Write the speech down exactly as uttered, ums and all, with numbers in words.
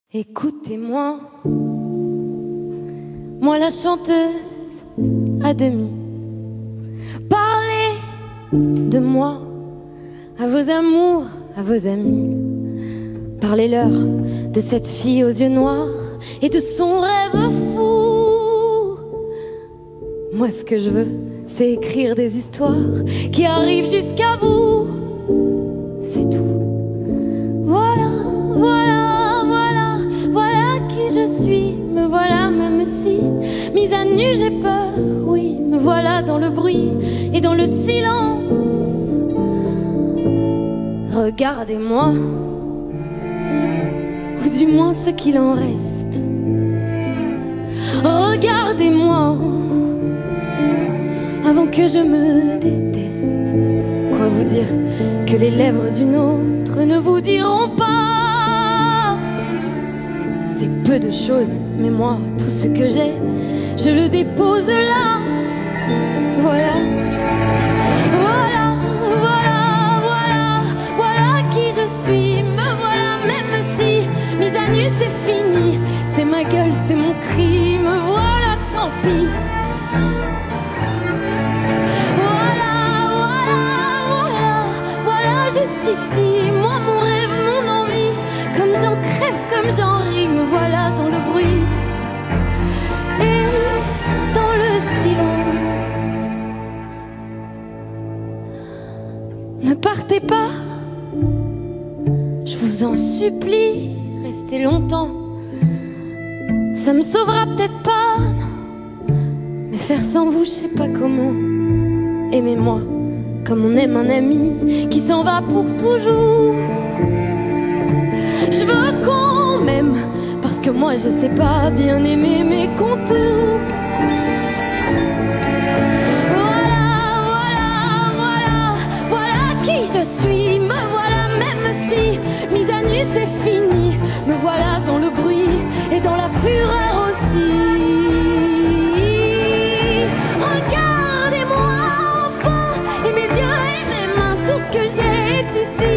Écoutez-moi, moi la chanteuse à demi. Parlez de moi à vos amours, à vos amis. Parlez-leur de cette fille aux yeux noirs et de son rêve fou. Moi ce que je veux, c'est écrire des histoires qui arrivent jusqu'à vous. C'est tout. Voilà, voilà, voilà, voilà qui je suis. Me voilà même si, mise à nu j'ai peur. Oui, me voilà dans le bruit et dans le silence. Regardez-moi, ou du moins ce qu'il en reste. Regardez-moi, avant que je me déteste. Quoi vous dire que les lèvres d'une autre ne vous diront pas? C'est peu de choses, mais moi, tout ce que j'ai, je le dépose là. Voilà, voilà, voilà, voilà, voilà qui je suis. Me voilà même si, mise à nu c'est fini. C'est ma gueule, c'est mon cri, me voilà, tant pis. Juste ici, moi mon rêve, mon envie, comme j'en crève, comme j'en ris, me voilà dans le bruit et dans le silence. Ne partez pas, je vous en supplie, restez longtemps. Ça me sauvera peut-être pas, non, mais faire sans vous, je sais pas comment. Aimez-moi comme on aime un ami qui s'en va pour toujours. Je veux qu'on m'aime, parce que moi je sais pas bien aimer mes contours. Voilà, voilà, voilà, voilà qui je suis. Me voilà même si, mise à nu c'est fini. Me voilà dans le bruit et dans la fureur aussi. Regardez-moi enfin, et mes yeux et mes mains, tout ce que j'ai est ici.